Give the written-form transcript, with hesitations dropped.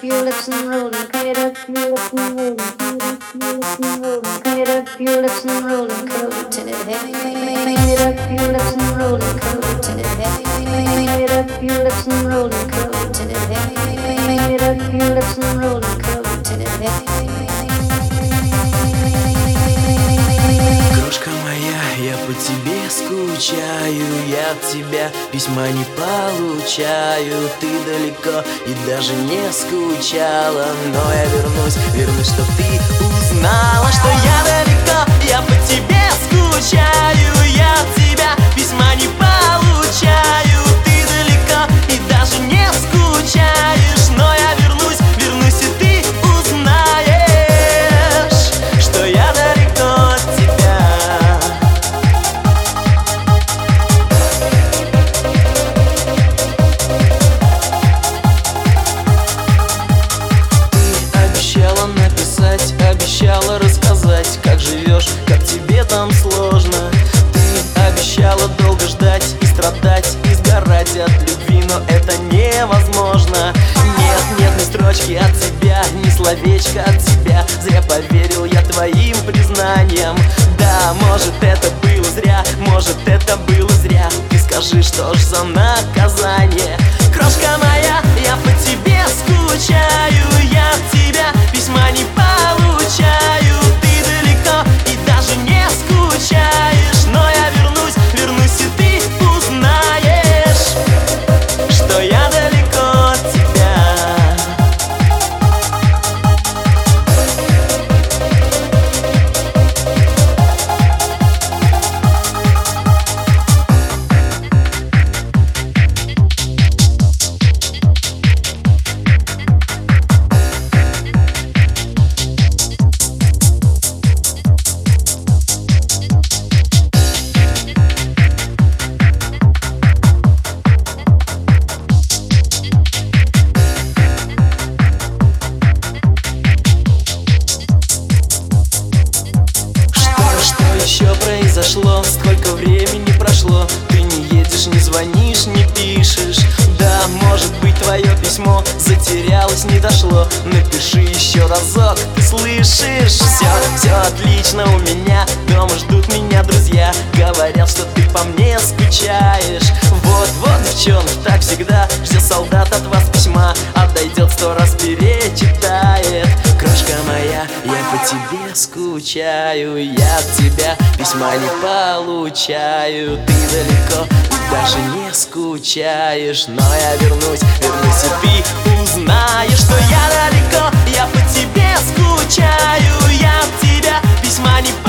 your lips and roll them. Bring it up your lips and roll them. Bring it up your lips and roll them. Curl it till it heavy. Bring it up your lips and roll them. Curl it till it heavy. Bring it up your lips and roll them. Curl it till it heavy. Bring it up your lips and roll them. Curl it till it heavy. Крошка моя, я по тебе скучаю, я от тебя письма не получаю. Ты далеко и даже не скучала, но я вернусь, чтоб ты узнала, что я далеко, я по тебе скучаю, я от тебя письма не получаю. Ты далеко и даже не скучаешь, но я вернусь, и ты узнаешь, что я далеко от тебя. Обещала рассказать, как живешь, как тебе там сложно. Ты обещала долго ждать и страдать, и сгорать от любви, но это невозможно. Нет ни строчки от тебя, ни словечка от тебя. Зря поверил я твоим признаниям. Да, может это было зря, может это было зря. Ты скажи, что ж за наказание? Крошка моя, я по тебе скучаю, я от тебя письма не получаю. Ты далеко и даже не скучаешь, но я вернусь, и ты узнаешь, что я далеко от тебя. Что произошло, сколько времени прошло? Ты не едешь, не звонишь, не пишешь. Да, может быть твое письмо затерялось, не дошло. Напиши еще разок, ты слышишь? Все отлично у меня, дома ждут меня друзья. Говорят, что ты по мне скучаешь. Вот, девчонок, так всегда ждет солдат от вас письма, а дойдет 100 раз перечитает. Крошка моя, я по тебе скучаю, я от тебя письма не получаю. Ты далеко и даже не скучаешь, но я вернусь, и ты узнаешь, что я далеко, я по тебе скучаю, я от тебя письма не получаю.